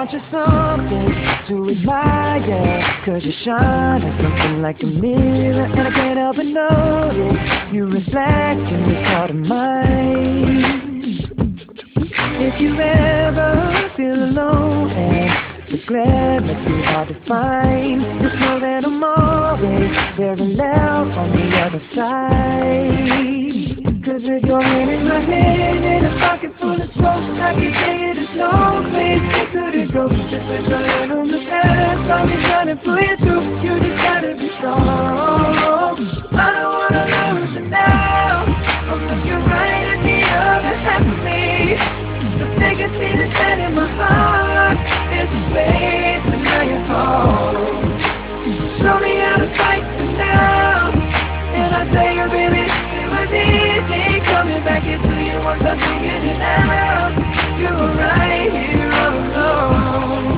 you something to admire, 'cause you shine at something like a mirror, and I can't help but notice you reflect in this heart of mine. If you ever feel alone and the glare makes me hard to find, just know that I'm always there and loud on the other side. 'Cause with your hand in my hand and a pocket full of smoke, I can tell you there's no place we couldn't go. Just put your hand on the past, I'll be trying to pull you through. You just gotta be strong. I don't wanna lose you now. I'm looking right at the other half of me. The biggest thing that's set in my heart is a space, and now you're home. Show me how to fight for now. And I tell you, baby, it was easy coming back into you once I figured it out. You were right here all alone.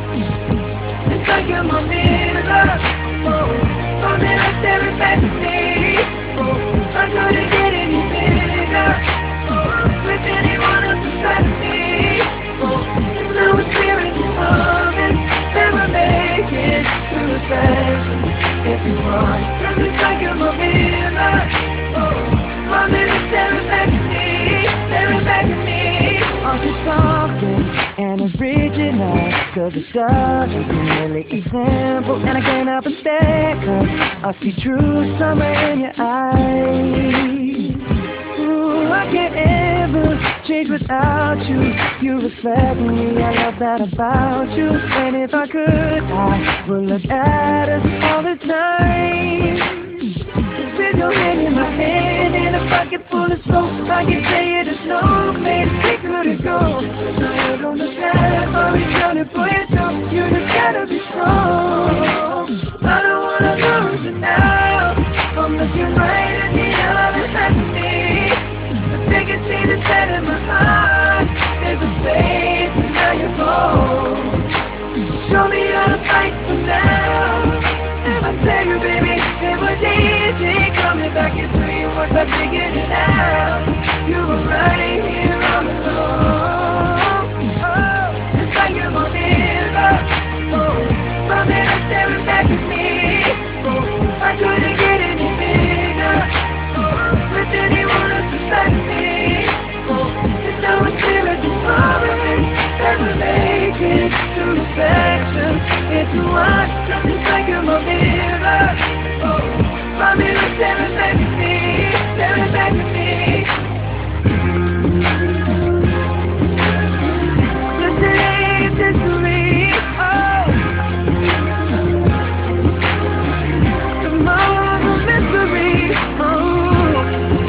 It's like you're my mirror. Oh, my mirror staring back at me. Oh, I couldn't get any bigger. With anyone else beside me. And now it's clear as the moment that we're making true reflections. If you want, 'cause it's like you're my mirror. My mirror staring back at me, staring back at me. Aren't you something and original? 'Cause it doesn't seem really example, and I can't help but stare, 'cause I see true summer in your eyes. Ooh, I can't ever change without you. You reflect me, I love that about you. And if I could, I would look at us all the time. 'Cause with your hand in my hand and a pocket full of smoke, I can tell you there's no place we couldn't go. There's no head on the path, I'll be trying to pull you through. You just gotta be strong. I don't wanna lose you now. I'm looking right at the other side of me. The biggest thing that's set in my heart is a space, and now you're home. Show me how to fight for now. And I tell you, baby, it was easy coming back into you once I figured it out. You were right here all along. Oh, it's like you're my mirror. Oh, my mirror staring back at me. Oh, I couldn't get any bigger. With anyone else beside me. And now it's clear as the moment that we're making true reflections into one. 'Cause it's like you're my mirror. My mirror staring back at me, staring back at me. Yesterday's history. Oh, tomorrow's mystery. Oh,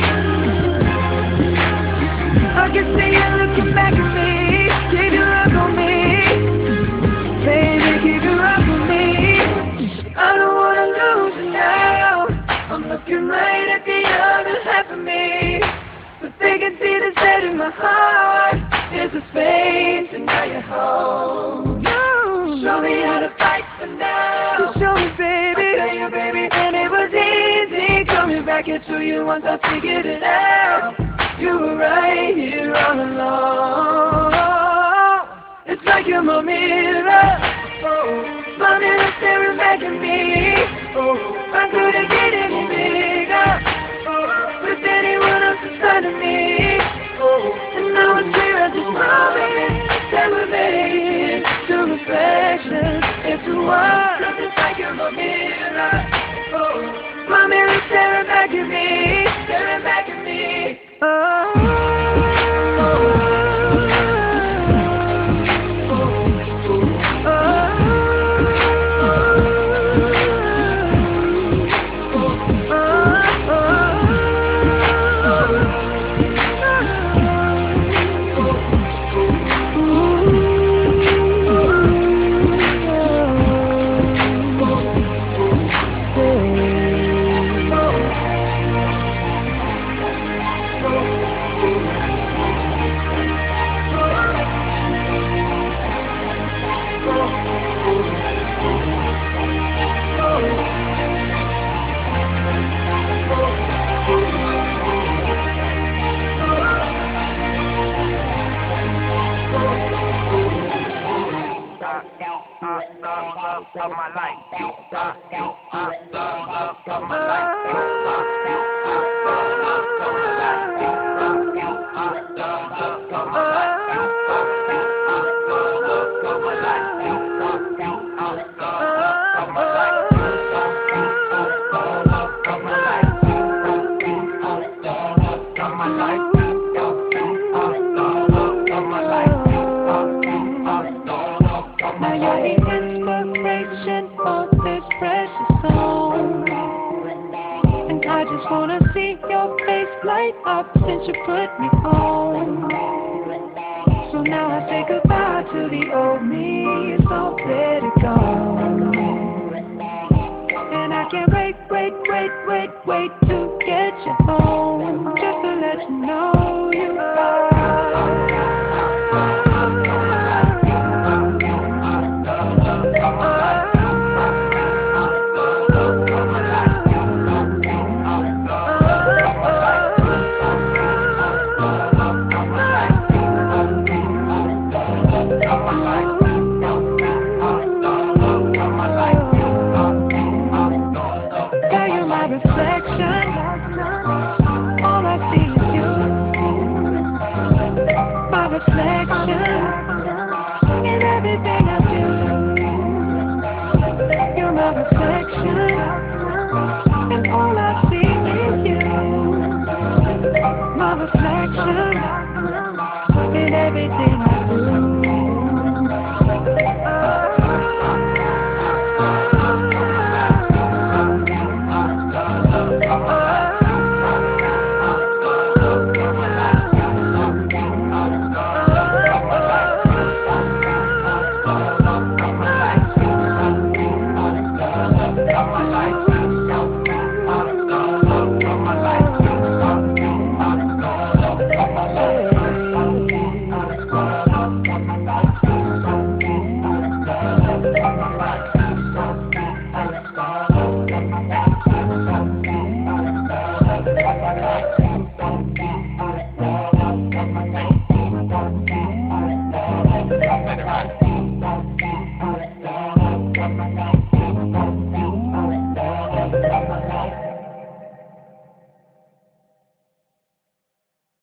I can see you looking back at me. Keep your up on me, baby, keep your up on me. I don't wanna lose you now. I'm looking right at the other half of me. The biggest thing that's set in my heart is a space, and now you're home. Show me how to fight for now. Just show me, baby. I tell you, baby, and it was easy coming back into you once I figured it out. You were right here all along. It's like you're my mirror. Oh, my mirror staring back at me. Oh, I couldn't get any bigger. Oh, with anyone else inside of me. Oh, and now it's clear as this moment that we're making two reflections into one. 'Cause it's like you're my mirror. Oh, my mirror staring back at me, staring back at me. Now you're the inspiration for this precious song, and I just wanna see your face light up since you put me on. So now I say goodbye to the old me, it's already gone. And I can't wait to get you home, just to let you know you are. Yeah, you're my reflection. All I see is you. My reflection in everything I do. You're my reflection.